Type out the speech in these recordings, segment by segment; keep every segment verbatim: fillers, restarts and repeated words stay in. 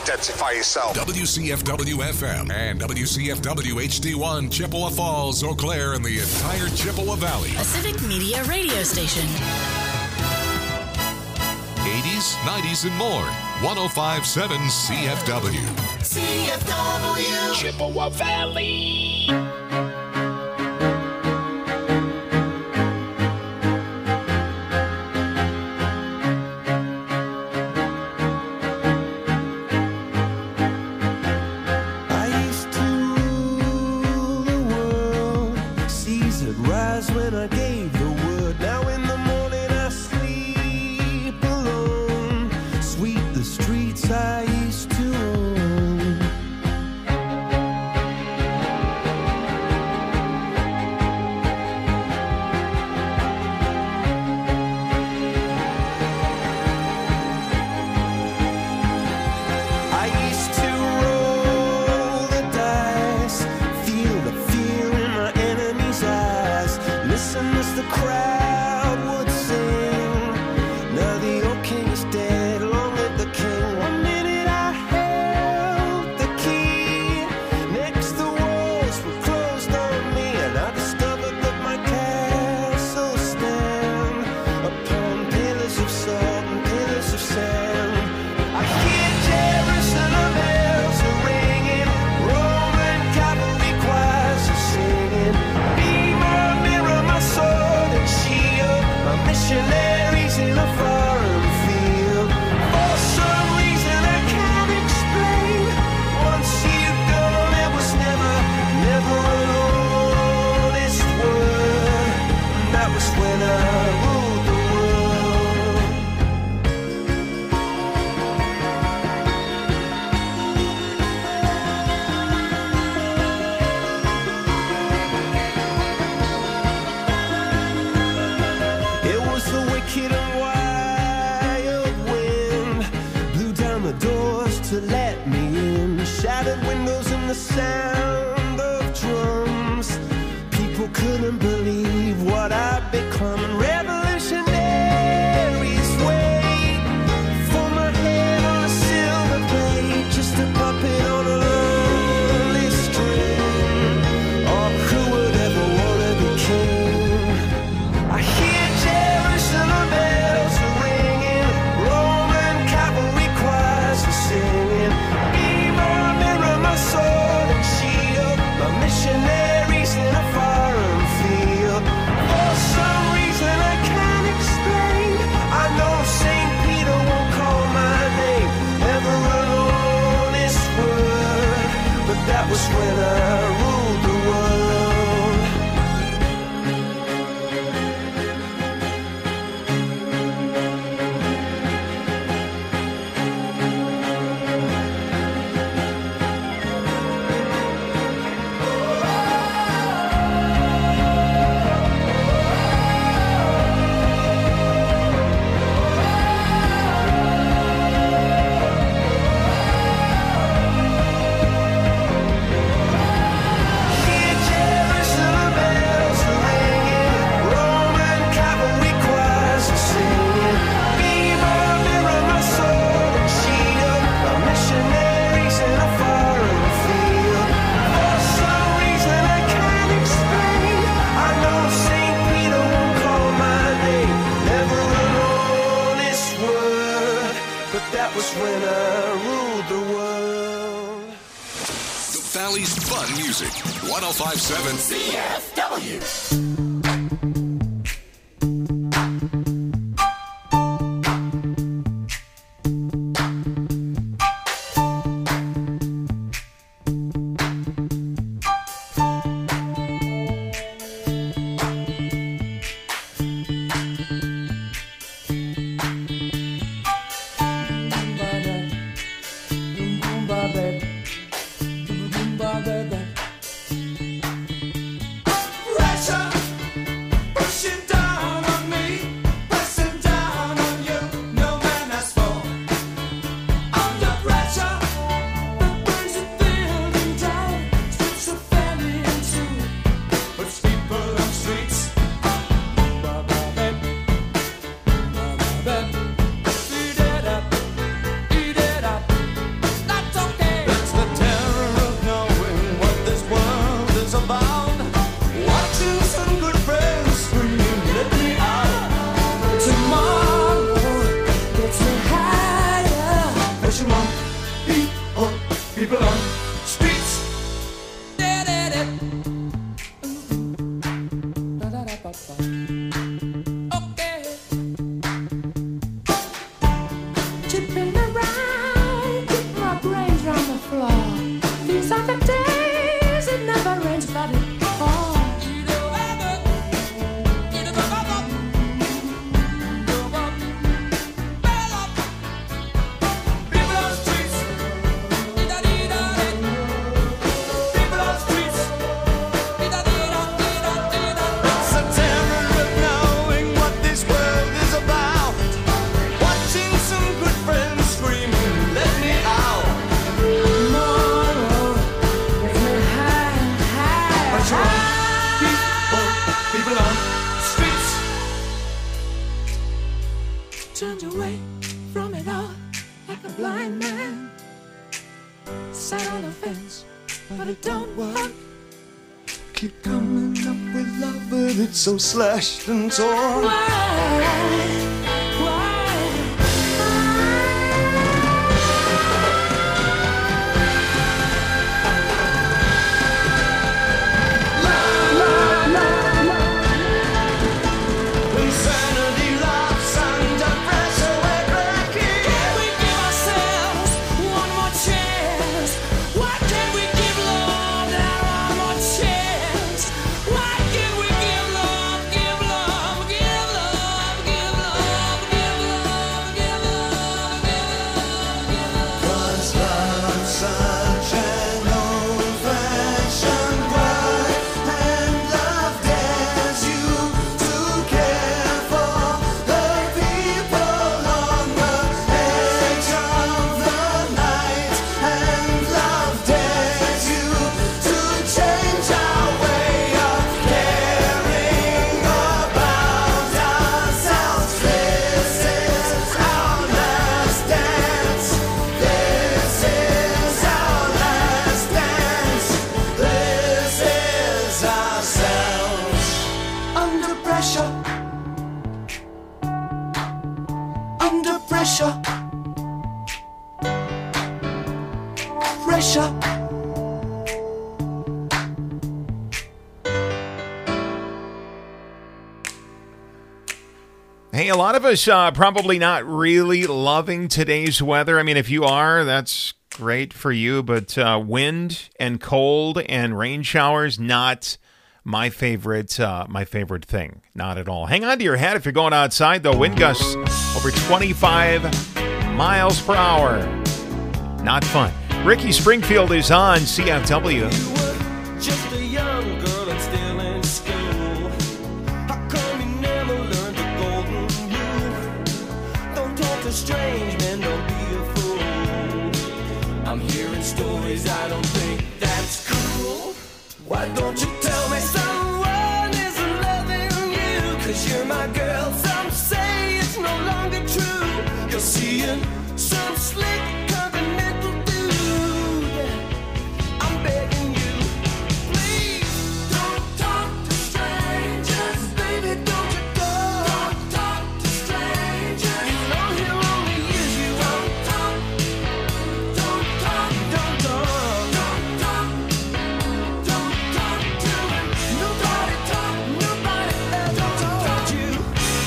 identify yourself. W C F W F M and W C F W H D one, Chippewa Falls, Eau Claire, and the entire Chippewa Valley. A civic media radio station. eighties, nineties, and more. one oh five point seven C F W. C F W. Chippewa Valley. one oh five point seven C F W. Spin around, keep my brains round the floor. These are the days, it never rains, but it pours. Turned away from it all like a blind man. Sat on a fence, but it don't work. Keep coming up with love, but it's so slashed and torn. Why? Hey, a lot of us uh, probably not really loving today's weather. I mean, if you are, that's great for you. But uh, wind and cold and rain showers, not my favorite. Uh, my favorite thing, not at all. Hang on to your hat if you're going outside, though. Wind gusts over twenty-five miles per hour. Not fun. Ricky Springfield is on C F W. You were just a young girl and still in school. How come you never learned the golden rule? Don't talk to strange men, don't be a fool. I'm hearing stories, I don't think that's cool. Why don't you tell me someone isn't loving you? Cause you're my girl, some say it's no longer true. You're seeing some slick continental dude. I'm begging you, please don't talk to strangers. Baby, don't you go. Don't talk to strangers. You know he'll only use you. Don't talk, don't talk, don't talk, don't talk, don't talk to him. Nobody talk, nobody ever talk to you.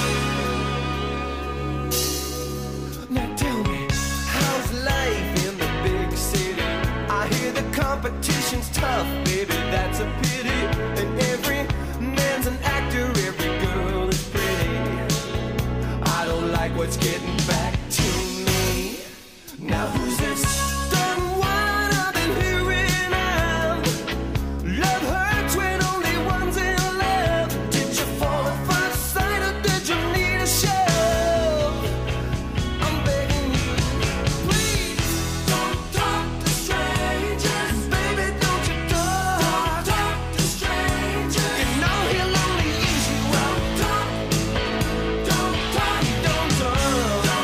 Now tell me, how's life in the big city? I hear the competition's tough, baby, that's a pity. And every man's an actor, every girl is pretty. I don't like what's getting back to me. Now who's this stern one I've been hearing of? Love hurts when only one's in love. Did you fall at first sight or did you need a shove? I'm begging you, please don't talk to strangers. Baby, don't you talk, talk to strangers. You know he'll only use you. Don't talk, don't talk, don't talk,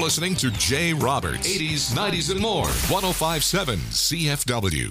listening to Jay Roberts, eighties, nineties, and more. one oh five point seven C F W.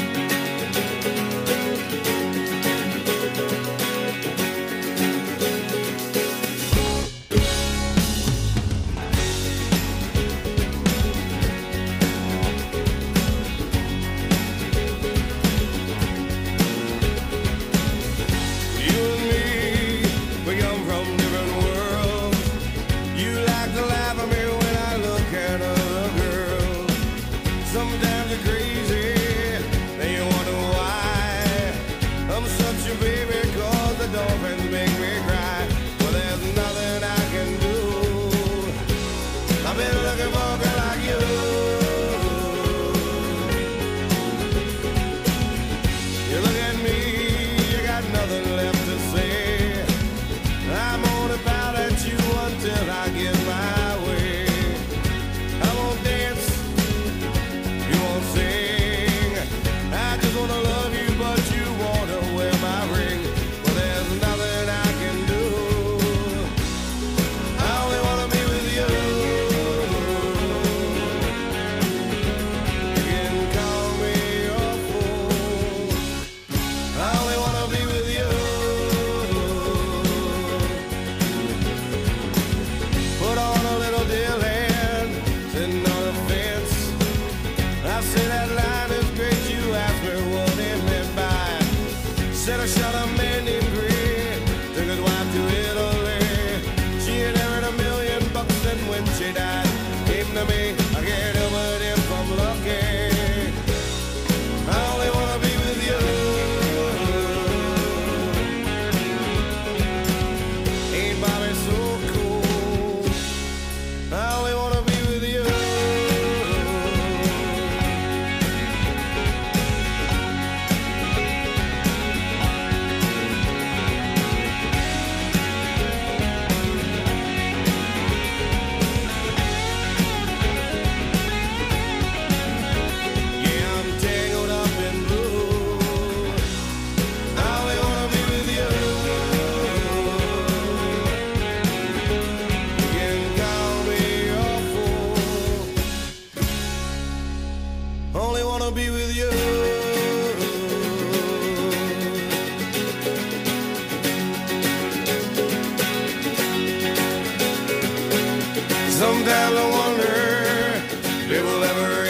Sometimes I wonder if it will ever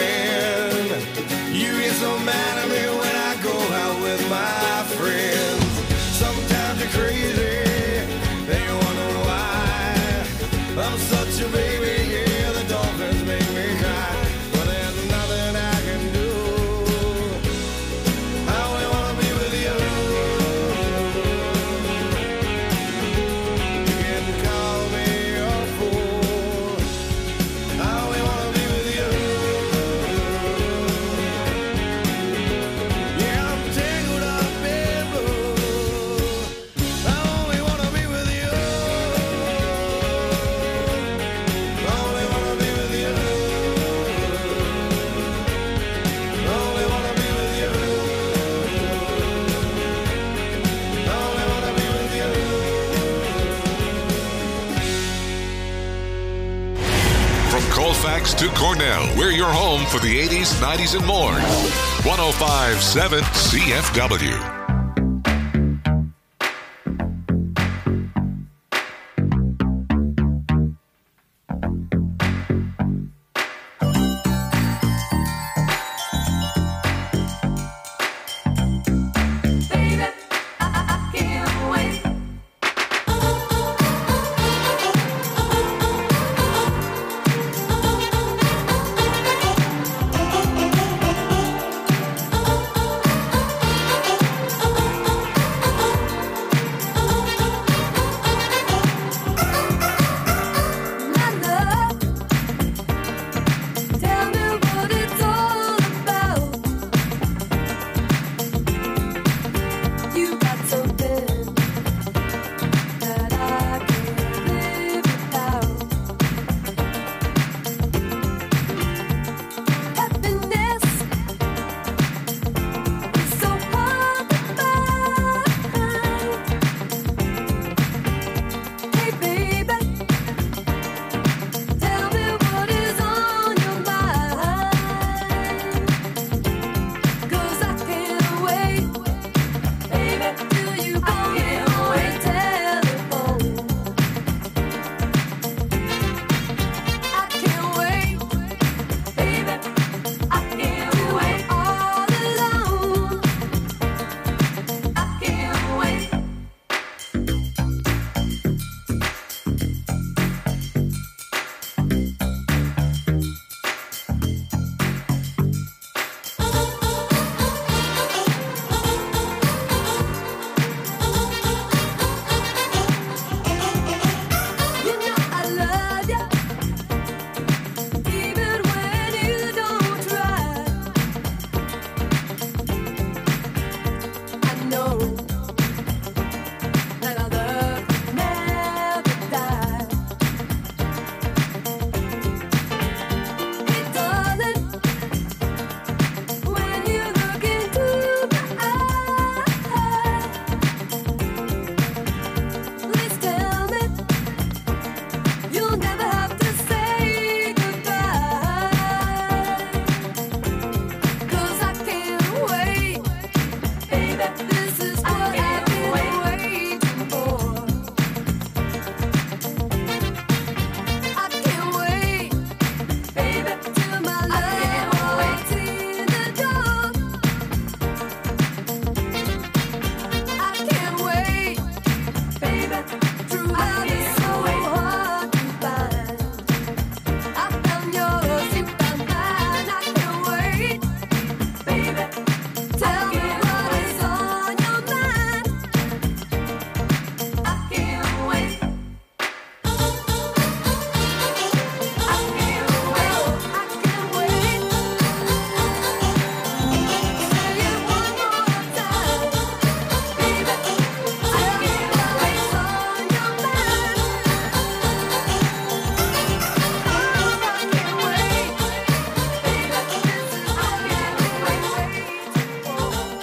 end. You get so mad at me when I go out with my friends. Sometimes you're crazy, then you wonder why. I'm such a baby, yeah, the dolphins make me cry. But there's nothing I can do. I only wanna be with you. You can call me a fool. I only wanna be with you. Yeah, I'm tangled up in blue. I only wanna be with you. I only wanna be with you. I only wanna be with you. I only wanna be with you. From Colfax to Cornell, we're your home for the eighties, nineties, and more. one oh five point seven C F W. Baby, I, I can't wait.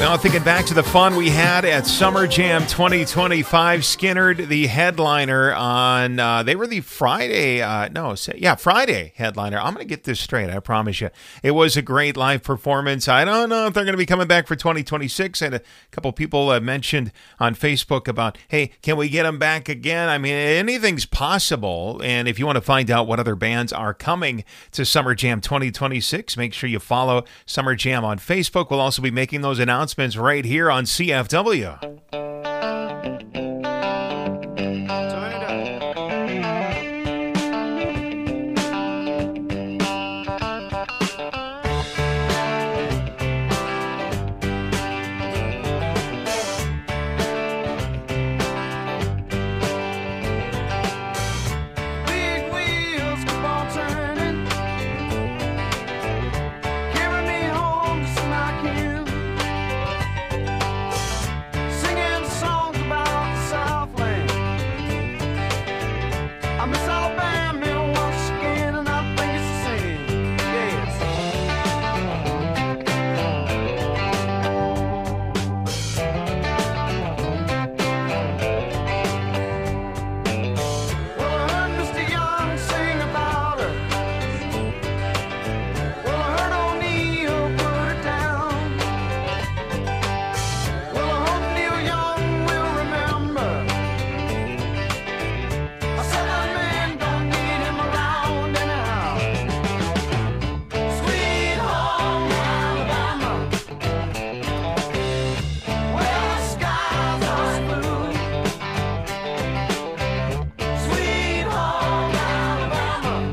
Now thinking back to the fun we had at Summer Jam twenty twenty-five, Skynyrd, the headliner on, uh, they were the Friday, uh, no, yeah, Friday headliner. I'm going to get this straight, I promise you. It was a great live performance. I don't know if they're going to be coming back for twenty twenty-six, and a couple people uh, mentioned on Facebook about, hey, can we get them back again? I mean, anything's possible, and if you want to find out what other bands are coming to Summer Jam twenty twenty-six, make sure you follow Summer Jam on Facebook. We'll also be making those announcements right here on C F W. Big wheels keep on turning, carry me home to smack you. Singing songs about the Southland. I miss Alabama once again, and I think it's the same. Yes. Well, I heard Mister Young sing about her. Well, I heard O'Neill put her down. Well, I hope Neil Young will remember. I said that man don't need him around anyhow. Sweet home Alabama, where the skies are blue. Sweet home Alabama,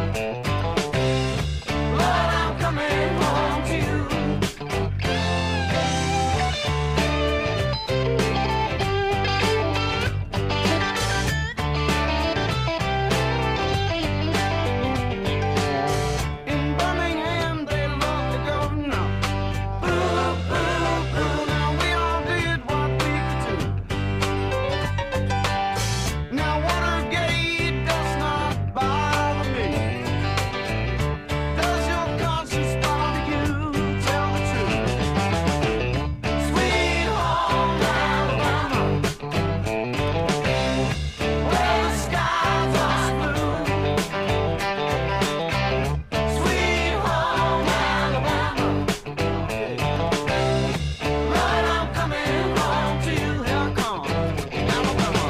Lord, I'm coming home to you. In Birmingham, they love the governor. Boo, boo, boo. Now we all did what we could do. Now Watergate does not bother me. Does your conscience bother you? Tell the truth. Sweet home Alabama, where the skies are blue. Sweet home Alabama, Lord, I'm coming home to you. Here I come, Alabama.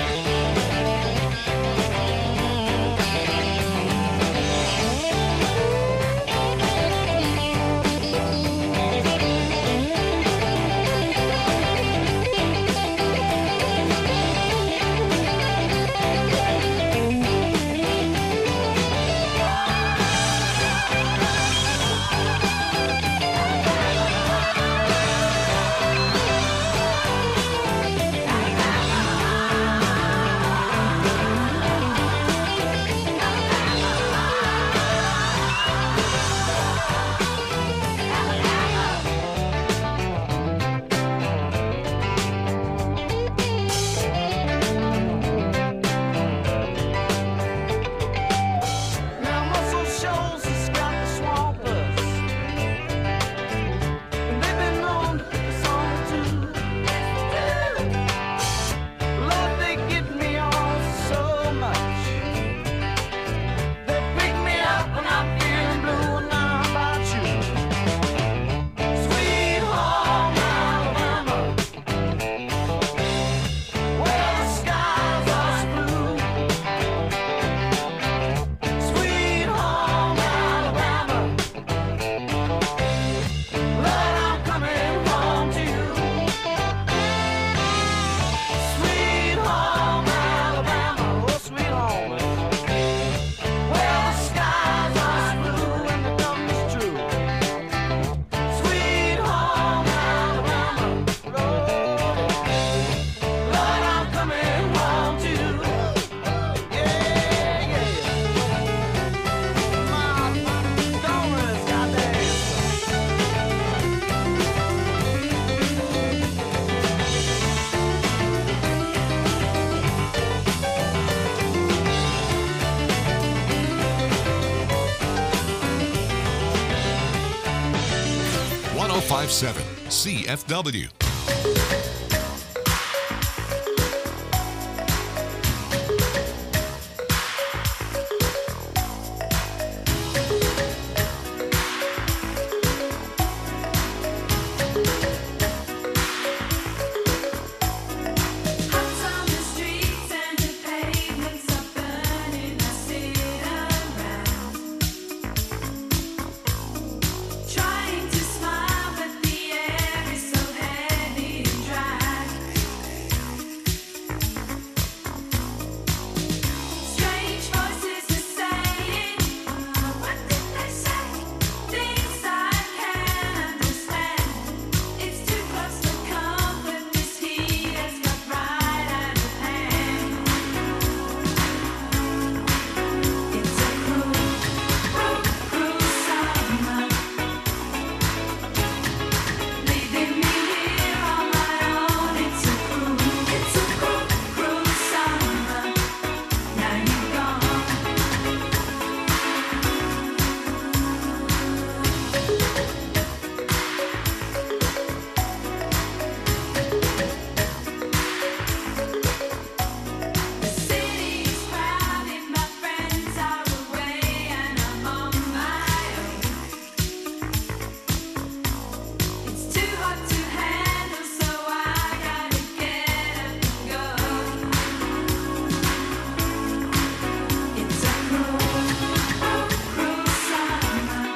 Now Muscle Shoals has got the swampers, and they've been known to pick us on too. Lord, they get me on so much. They pick me up when I'm feeling blue, and now how about you? Sweet home Alabama, where the skies are blue. Sweet home Alabama, Lord, I'm coming home to you. Sweet home Alabama, oh sweet home, where the skies are blue and the government's true. Sweet home Alabama, Lord, Lord, I'm coming home to you. Yeah, yeah. My dollars, goddamn. one oh five point seven C F W. Trying to smile, but the air is so heavy and dry. Strange voices are saying, what did they say? Things I can't understand. It's too close to comfort. This heat has got right out of hand. It's a cruel, cruel, cruel summer. Leaving me here on my own. It's a cruel, it's a cruel, cruel summer. Now you're gone. The city's crowded, my friends are away, and I'm on my own. It's too hot to handle, so I gotta get up and go. It's a cruel, cruel, cruel summer.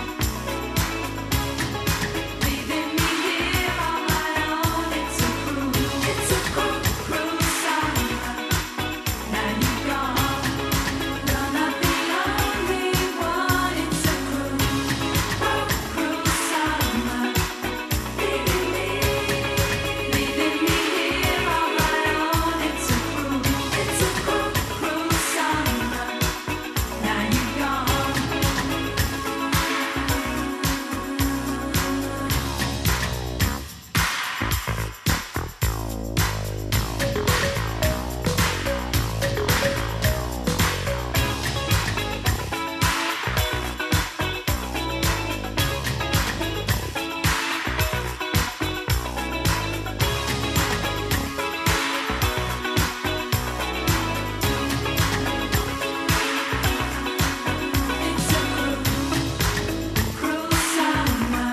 Leaving me here on my own. It's a cruel, it's a cruel, cruel summer. Now you're gone. You're not the only one. It's a cruel, cruel, cruel summer. Leaving me, leaving me here on my own. It's a cruel, it's a cruel, cruel summer. Now you're gone. It's a cruel, cruel summer.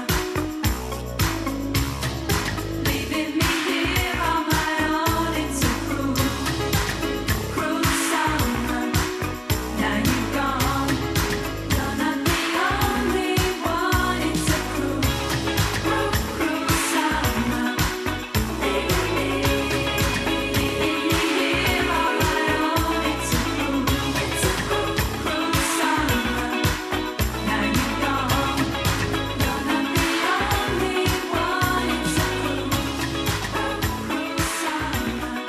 Leaving me here on my own. It's a cruel, cruel summer. Now you're gone. You're not the only one. It's a cruel, cruel, cruel summer. Leaving me, leaving me here on my own. It's a cruel, it's a cruel, cruel summer. Now you're gone. You're not the only one. It's a cruel, cruel, cruel summer.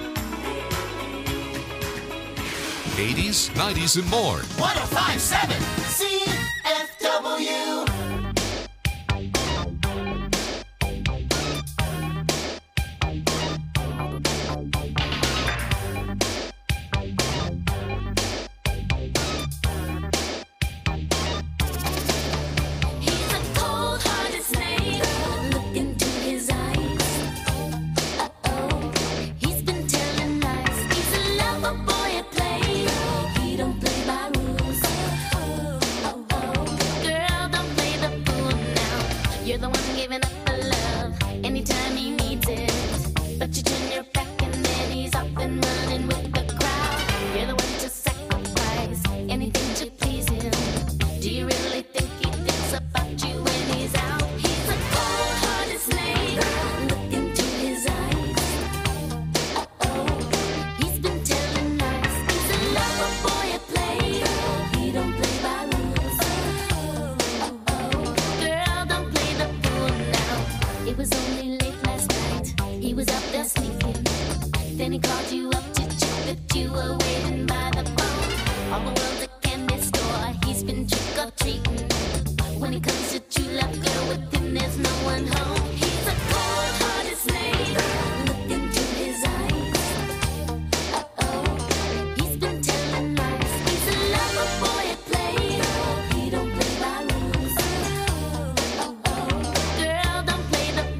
eighties, nineties, and more. one oh five point seven C F W. He's a cold-hearted snake. Look into his eyes. Uh-oh, he's been telling lies. He's a lover boy at play. He don't play by rules. Oh, oh, girl, don't play the fool now. You're the one giving up the love anytime he needs it. But you turn your back and then he's off and running with the crowd. You're the one to sacrifice anything to please him. Do you really think he thinks about you when he's out? He's a cold-hearted snake. Look into his eyes. Uh-oh, he's been telling lies. He's a lover boy at play. He don't play by rules. Uh-oh, girl, don't play the fool now. It was only late last night. He was out there sneaking. Then he called you up to check that you were waiting by the phone. All the world's a candy store. He's been trick-or-treating. When he comes to true love, girl, with him there's no one home. He's a cold-hearted snake. Look into his eyes. Uh-oh, he's been telling lies. He's a lover boy at play. He don't play by rules. Oh, oh, girl, don't play the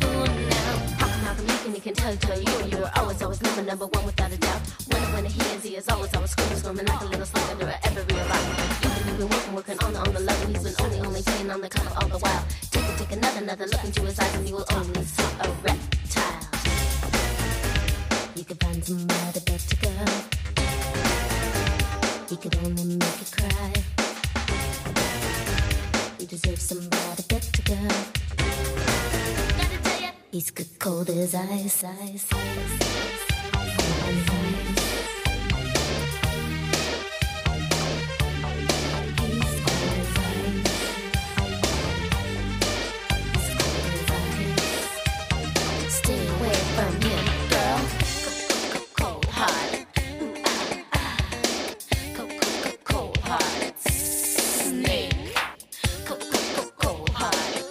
one without a doubt. When when he is, he is always always screaming, screaming like a little slug under every rock. Even we've been working, working on the on the love, and he's been only only playing on the cover all the while. Take a take another another look into his eyes, and you will only see a reptile. You could find somebody better, girl. He could only make you cry. You deserve somebody better, girl. Gotta tell ya, he's good cold as ice, ice, ice, cold as ice. He's cold as ice. He's cold as ice. Stay away from him, girl. Cold hearted. Cold hearted snake. Cold hearted.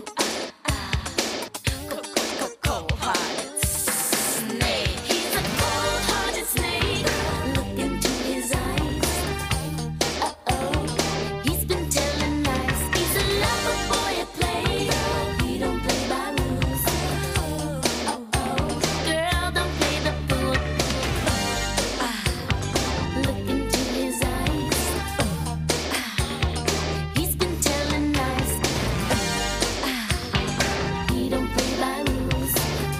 Cold hearted snake. He's a cold hearted snake. Look into his eyes. Uh oh. He's been telling lies. He's a lover boy at play. He don't play by rules. Oh oh. Girl, don't play the fool. Ah. Look into his eyes. He's been telling lies. He don't play by rules.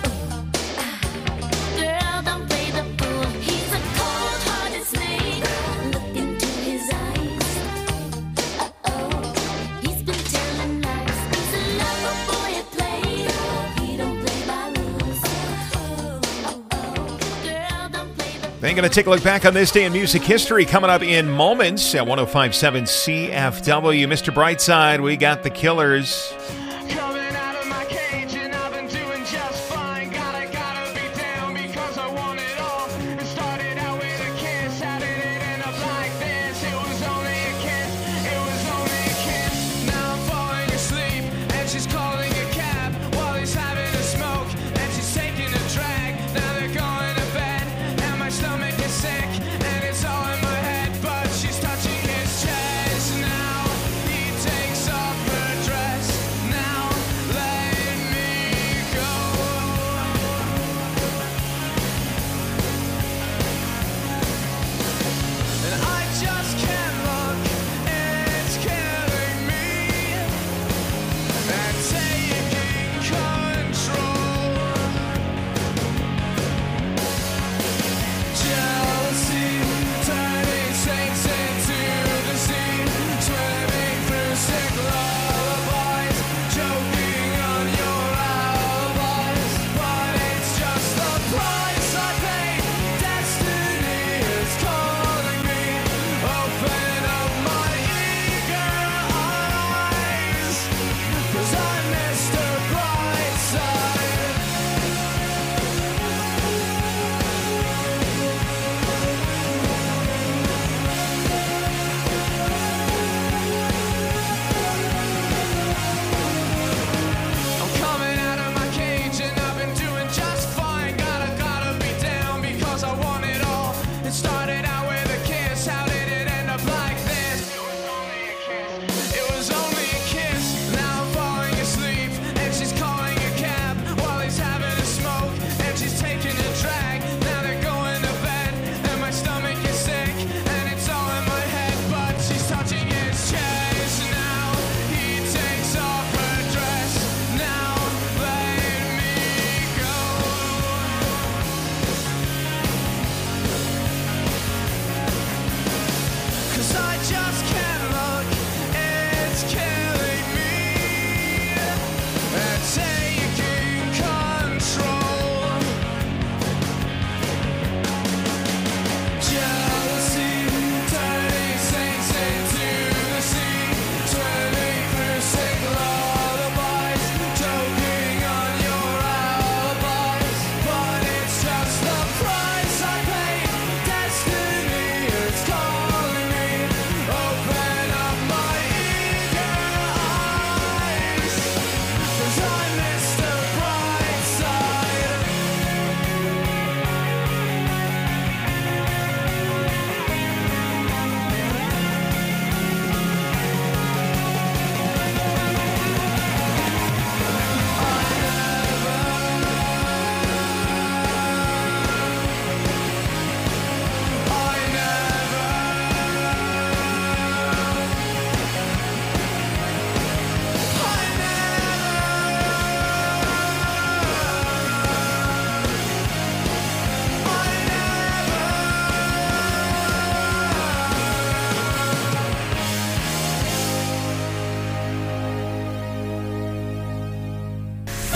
Girl, don't play the fool. He's a cold-hearted snake. Look into his eyes. Uh-oh. He's been telling lies. He's a lover boy at play. He don't play by rules. Uh-oh. Girl, don't play the They're going to take a look back on this day in music history coming up in moments at one oh five point seven C F W. Mister Brightside, we got the Killers. Coming out of my cage and I've been doing just fine. Gotta, gotta be down because I want it all. It started out with a kiss. How did it end up like this? It was only a kiss. It was only a kiss. Now I'm falling asleep and she's calling a cab while he's having a smoke and she's taking a drag. Now they're going to bed and my stomach is sick and it's all in my head, but she's touching his chest now. He takes off her dress. Now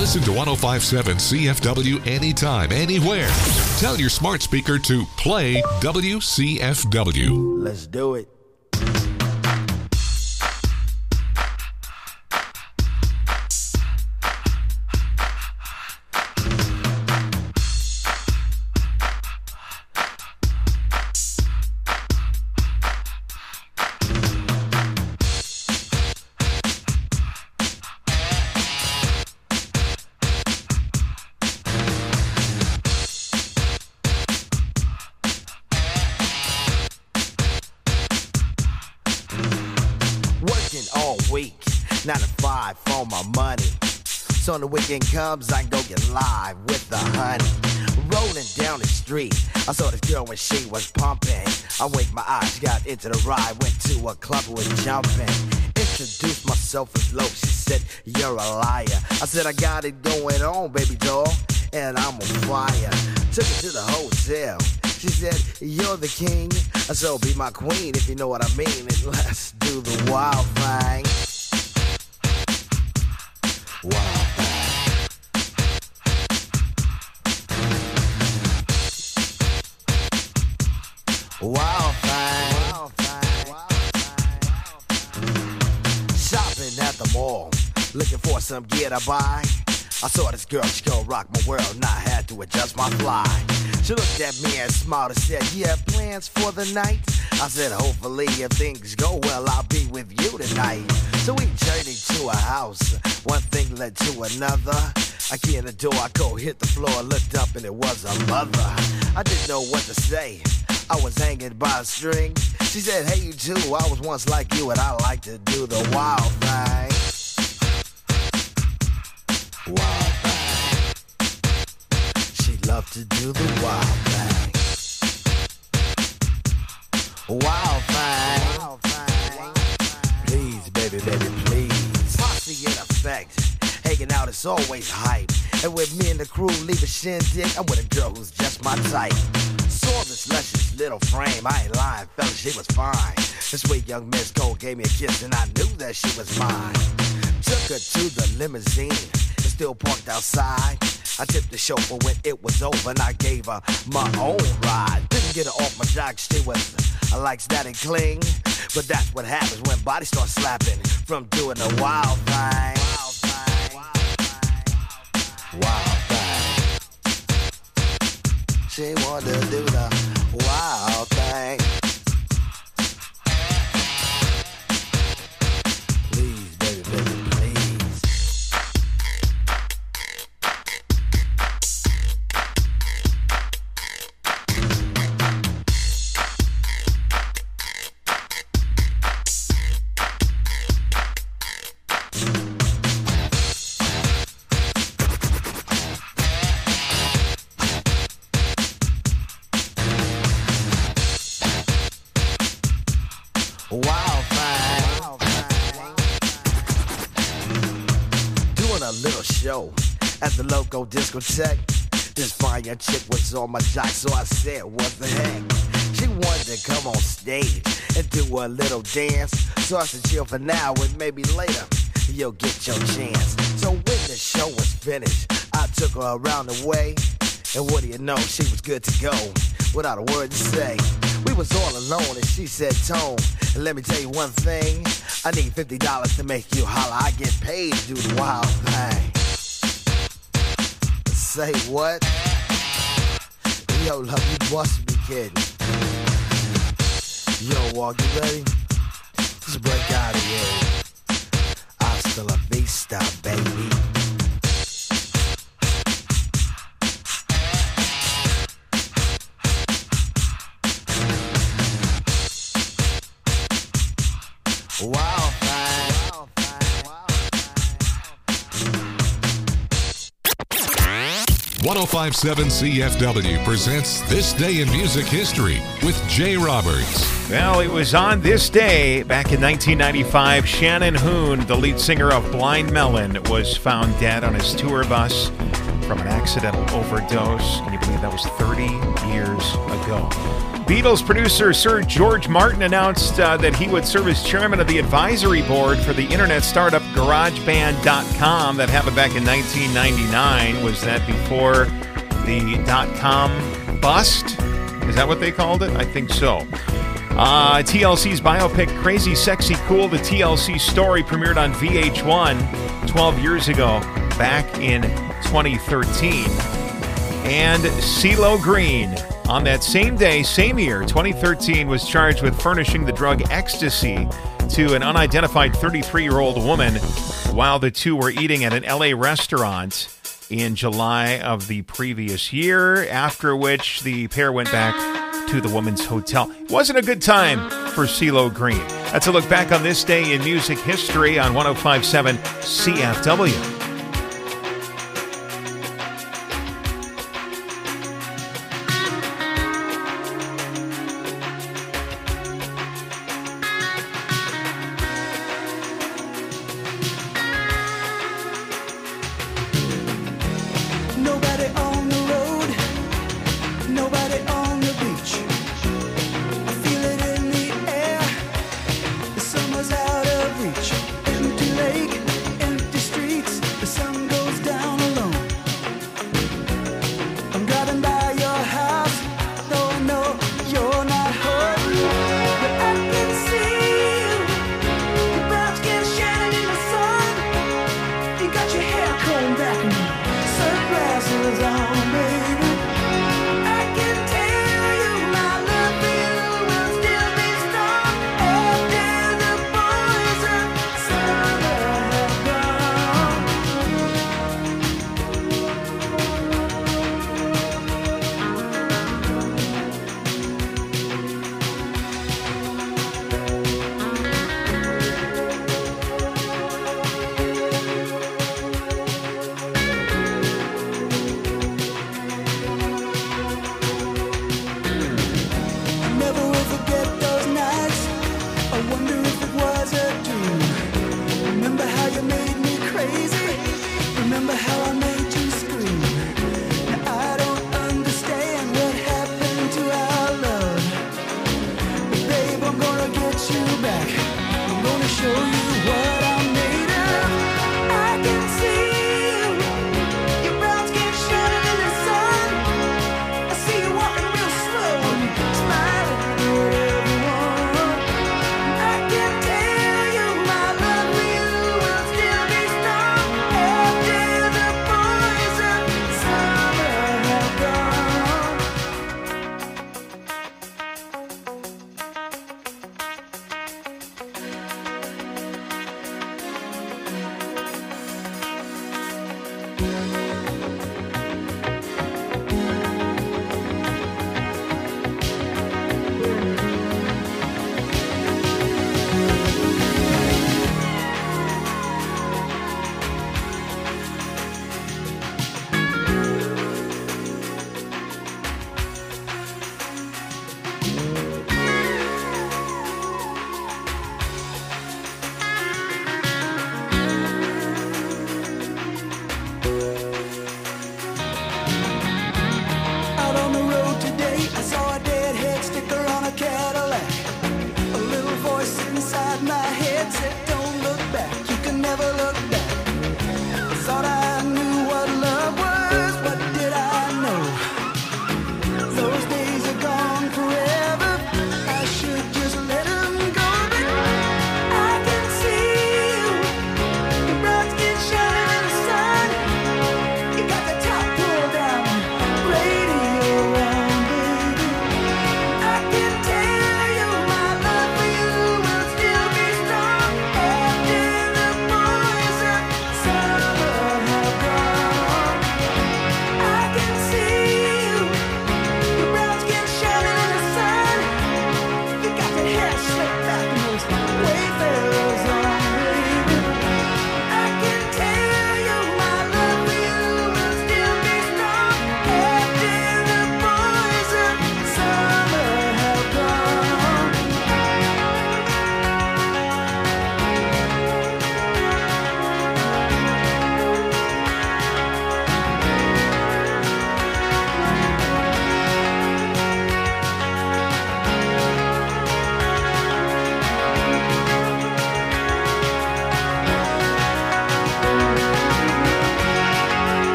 Listen to ten fifty-seven C F W anytime, anywhere. Tell your smart speaker to play W C F W. Let's do it. Nine to five for my money. So when the weekend comes, I can go get live with the honey. Rolling down the street, I saw this girl when she was pumping. I winked my eyes, got into the ride, went to a club with jumping. Introduced myself as low, she said, you're a liar. I said, I got it going on, baby doll, and I'm on fire. Took her to the hotel. She said, you're the king, so be my queen if you know what I mean. And let's do the wild thing. Wild thing. Wild thing. Wild thing. Shopping at the mall, looking for some gear to buy. I saw this girl, she gon' rock my world, and I had to adjust my fly. She looked at me and smiled and said, you have plans for the night? I said, hopefully if things go well, I'll be with you tonight. So we journeyed to a house, one thing led to another. I key in the door, I go hit the floor, looked up and it was a mother. I didn't know what to say, I was hanging by a string. She said, hey you too, I was once like you and I like to do the wild thing. Wild thing. She loved to do the wild thing. Wild thing. Wild thing. Please, baby, baby, please. Posse in effect. Hanging out is always hype. And with me and the crew leave a shindig, I'm with a girl who's just my type. Saw this luscious little frame, I ain't lying, fella, she was fine. This sweet young Miss Cole gave me a kiss and I knew that she was mine. Took her to the limousine, still parked outside. I tipped the chauffeur when it was over and I gave her my own ride. Didn't get her off my jock, she was, I likes that and cling. But that's what happens when bodies start slapping from doing the wild thing. Wild thing. Wild thing. She wanted to do the wild thing. Please, baby, baby, please. Wild thing. Wild thing. Doing a little show at the local discotheque. This fine young chick was on my jock, so I said, what the heck? She wanted to come on stage and do a little dance. So I said, chill for now and maybe later you'll get your chance. So when the show was finished, I took her around the way. And what do you know, she was good to go without a word to say. We was all alone and she said, Tone, and let me tell you one thing, I need fifty dollars to make you holler. I get paid to do the wild thing. Say what? Yo, love, you must be kidding. Yo, Walk, you ready? Let's break out of here. Hasta la vista, baby. Wild thing. ten fifty-seven C F W presents This Day in Music History with Jay Roberts. Well, it was on this day, back in nineteen ninety-five, Shannon Hoon, the lead singer of Blind Melon, was found dead on his tour bus from an accidental overdose. Can you believe that was thirty years ago? Beatles producer Sir George Martin announced uh, that he would serve as chairman of the advisory board for the internet startup GarageBand dot com. That happened back in nineteen ninety-nine. Was that before the dot-com bust? Is that what they called it? I think so. Uh, T L C's biopic Crazy Sexy Cool, the T L C story, premiered on V H one twelve years ago, back in twenty thirteen. And CeeLo Green, on that same day, same year, twenty thirteen, was charged with furnishing the drug ecstasy to an unidentified thirty-three-year-old woman while the two were eating at an L A restaurant in July of the previous year, after which the pair went back to the woman's hotel. It wasn't a good time for CeeLo Green. That's a look back on this day in music history on one oh five point seven C F W. Nobody on the road, nobody on the beach. I feel it in the air, the summer's out of reach. Empty lake, empty streets, the sun goes down alone. I'm driving by your house, though I know you're not home. But I can see you, your brown skin shining in the sun. You got your hair combed back and sunglasses on, baby. I can tell you my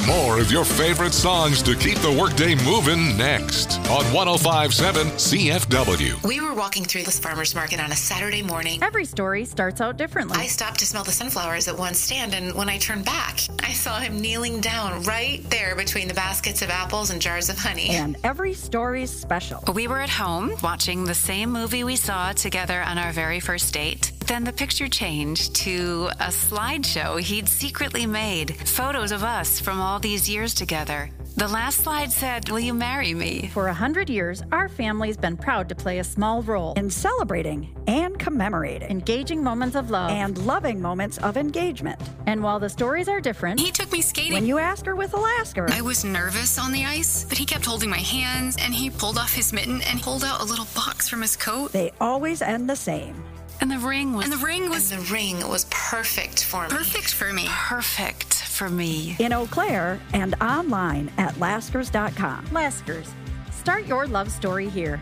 More of your favorite songs to keep the workday moving next on one oh five point seven C F W. We were walking through this farmer's market on a Saturday morning. Every story starts out differently. I stopped to smell the sunflowers at one stand, and when I turned back, I saw him kneeling down right there between the baskets of apples and jars of honey. And every story's special. We were at home watching the same movie we saw together on our very first date. Then the picture changed to a slideshow he'd secretly made. Photos of us from all these years together. The last slide said, "Will you marry me?" For a hundred years, our family's been proud to play a small role in celebrating and commemorating engaging moments of love and loving moments of engagement. And while the stories are different, he took me skating. When you asked her with Alaska, I was nervous on the ice, but he kept holding my hands, and he pulled off his mitten and pulled out a little box from his coat. They always end the same. And the ring was... And the ring was... And the ring was perfect for me. Perfect for me. Perfect for me. In Eau Claire and online at Laskers dot com. Laskers. Start your love story here.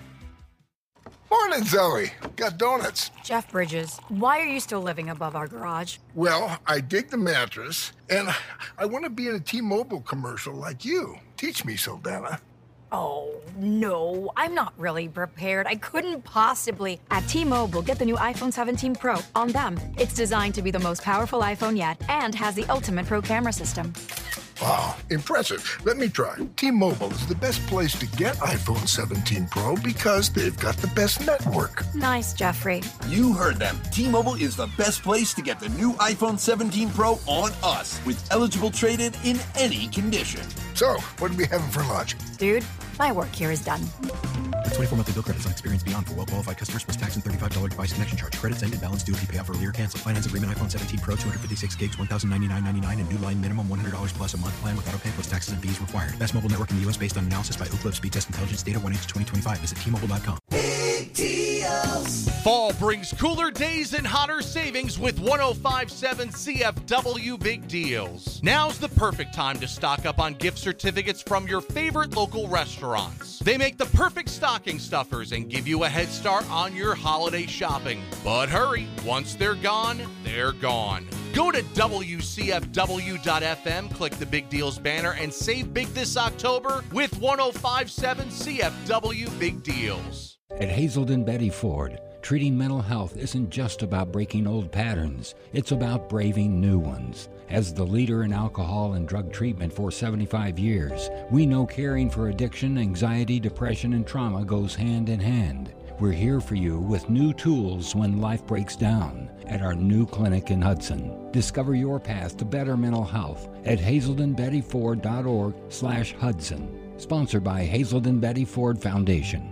Morning, Zoe. Got donuts. Jeff Bridges, why are you still living above our garage? Well, I dig the mattress, and I want to be in a T-Mobile commercial like you. Teach me, Saldana. Oh, no, I'm not really prepared. I couldn't possibly. At T-Mobile, get the new iPhone seventeen Pro on them. It's designed to be the most powerful iPhone yet and has the ultimate Pro camera system. Wow, impressive. Let me try. T-Mobile is the best place to get iPhone seventeen Pro because they've got the best network. Nice, Jeffrey. You heard them. T-Mobile is the best place to get the new iPhone seventeen Pro on us with eligible trade-in in any condition. So, what are we having for lunch? Dude, my work here is done. twenty-four monthly bill credits on Experience Beyond for well-qualified customers plus tax and thirty-five dollars device connection charge. Credits end and balance due if you pay off earlier or cancel. Finance agreement iPhone seventeen Pro, two hundred fifty-six gigs, one thousand ninety-nine dollars and ninety-nine cents and new line minimum one hundred dollars plus a month plan with auto pay plus taxes and fees required. Best mobile network in the U S based on analysis by Ookla Speed Test Intelligence data one H twenty twenty-five. Visit T Mobile dot com. Big deals. Fall brings cooler days and hotter savings with one oh five point seven C F W Big Deals. Now's the perfect time to stock up on gift certificates from your favorite local restaurants. They make the perfect stocking stuffers and give you a head start on your holiday shopping. But hurry, once they're gone, they're gone. Go to W C F W dot F M, click the Big Deals banner, and save big this October with one oh five point seven C F W Big Deals. At Hazelden Betty Ford, treating mental health isn't just about breaking old patterns. It's about braving new ones. As the leader in alcohol and drug treatment for seventy-five years, we know caring for addiction, anxiety, depression, and trauma goes hand in hand. We're here for you with new tools when life breaks down at our new clinic in Hudson. Discover your path to better mental health at hazelden betty ford dot org slash Hudson. Sponsored by Hazelden Betty Ford Foundation.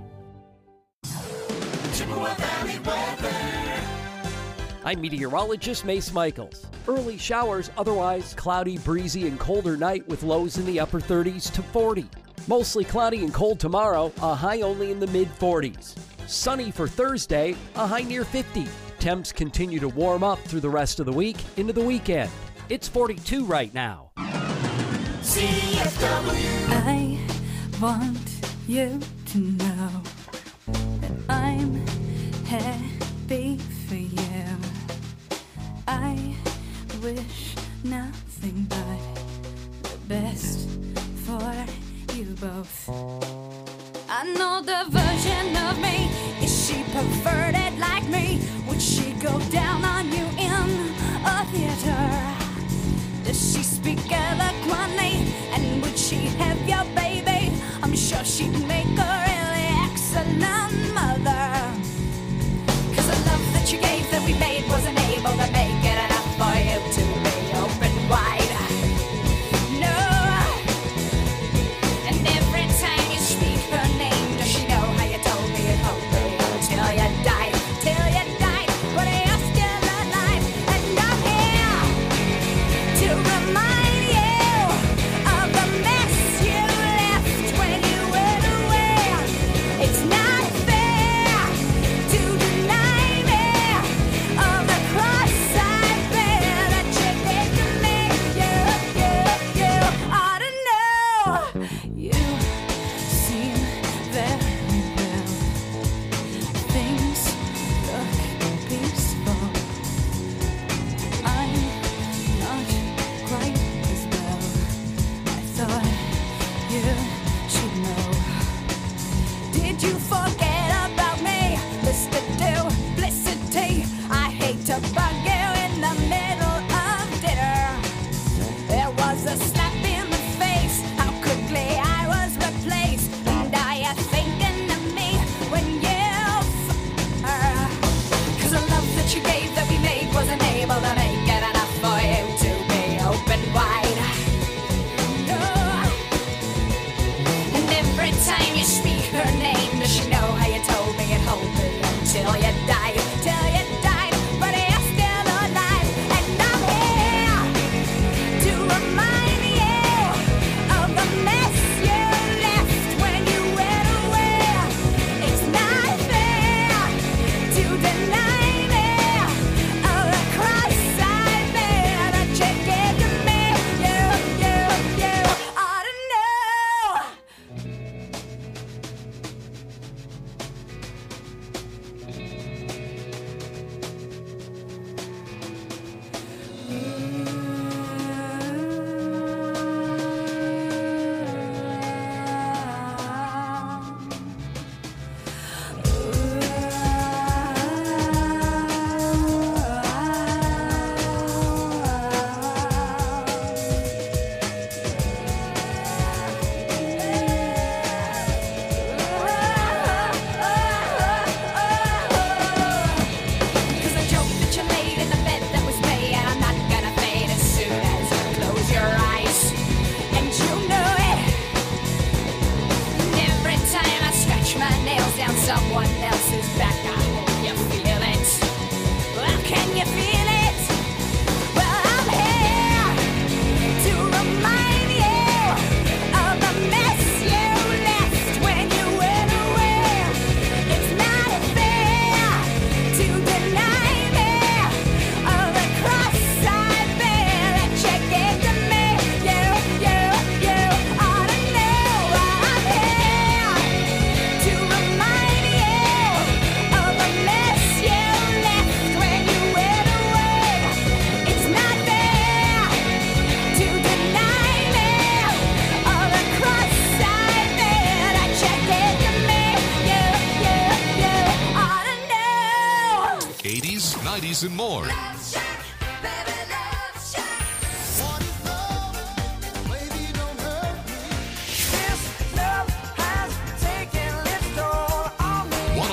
Chippewa Valley weather. I'm meteorologist Mace Michaels. Early showers, otherwise cloudy, breezy, and colder night with lows in the upper thirties to forty. Mostly cloudy and cold tomorrow, a high only in the mid forties. Sunny for Thursday, a high near fifty. Temps continue to warm up through the rest of the week into the weekend. It's forty-two right now. C F W. I want you to know that I'm happy for you. I wish nothing but the best for you both. I know the version of me. Is she perverted like me? Would she go down on you in a theater? Does she speak eloquently? And would she have your baby? I'm sure she'd make a really excellent mother. Cause the love that you gave that we made wasn't able to make it enough for you to be open wide. No. And every time you speak her name, does she know how you told me it hoped till you died, till you died, but you're still alive. And I'm here to remind you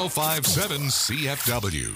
oh five point seven C F W.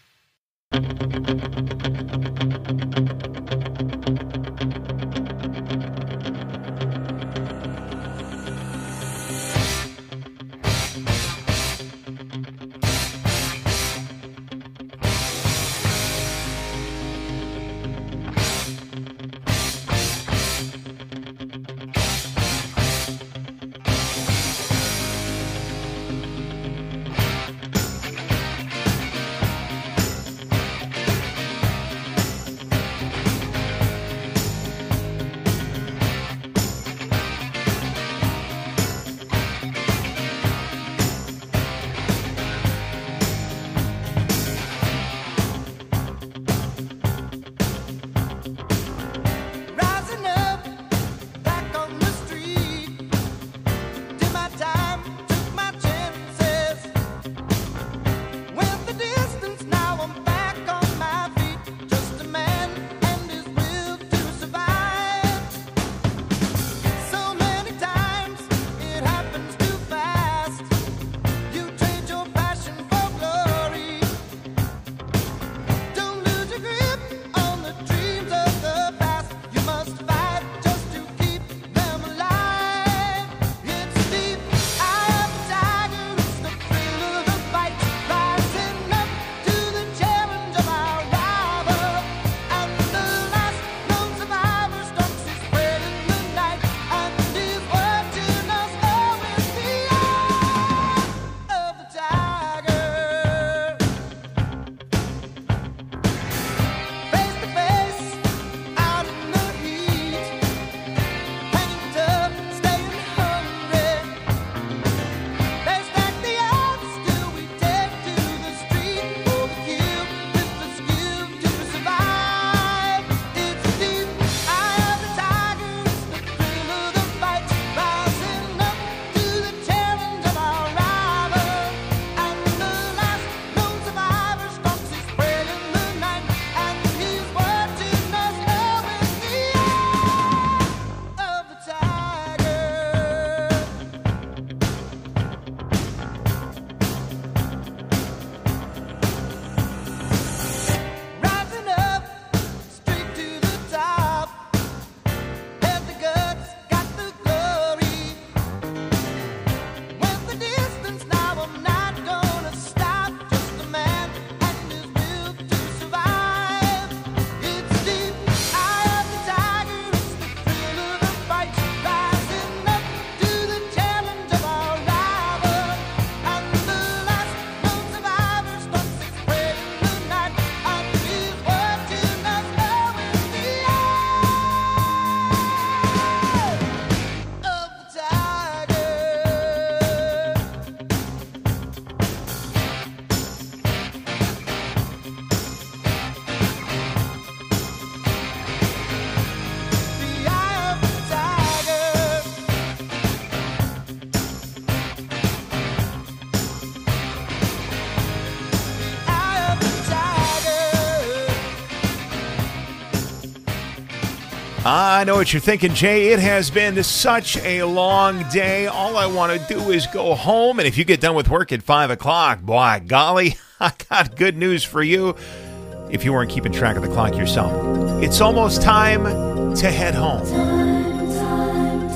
I know what you're thinking, Jay. It has been such a long day. All I want to do is go home. And if you get done with work at five o'clock, boy, golly, I got good news for you. If you weren't keeping track of the clock yourself, it's almost time to head home. Time, time,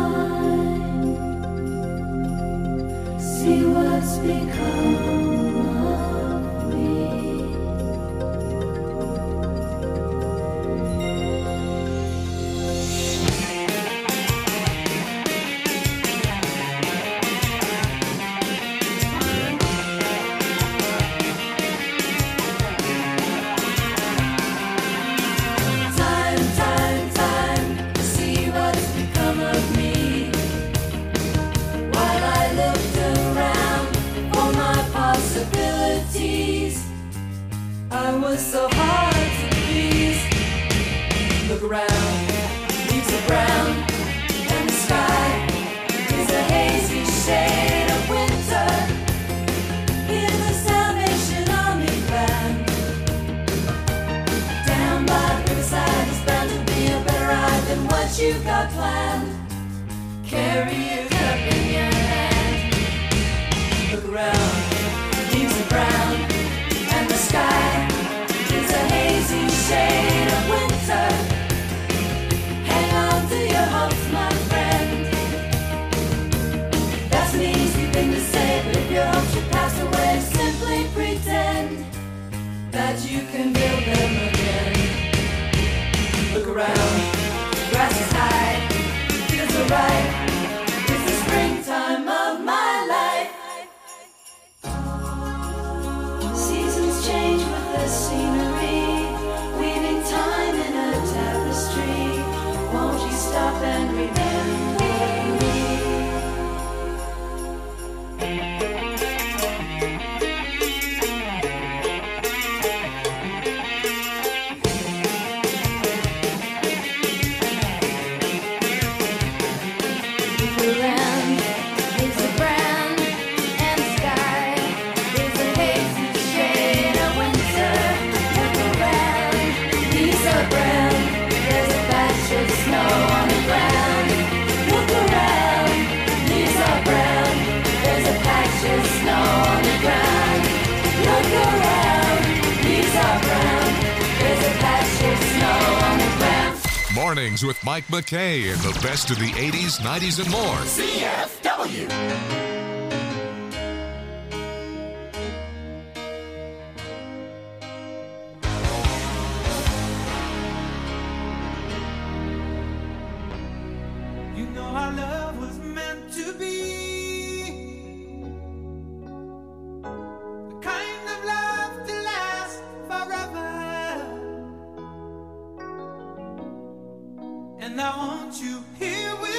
time. See what's become of me. Time, time, time. See what's become of me. While I looked around for my possibilities, I was so hard to please. Look around, leaves are brown, and the sky is a hazy shade of winter. Hear the Salvation Army band. Down by the riverside is bound to be a better ride than what you've got planned. Carry your cup in your hand. Look around, Mornings with Mike McKay and the best of the eighties, nineties, and more. C F W. You know our love was meant to be the kind of love to last forever. And I want you here with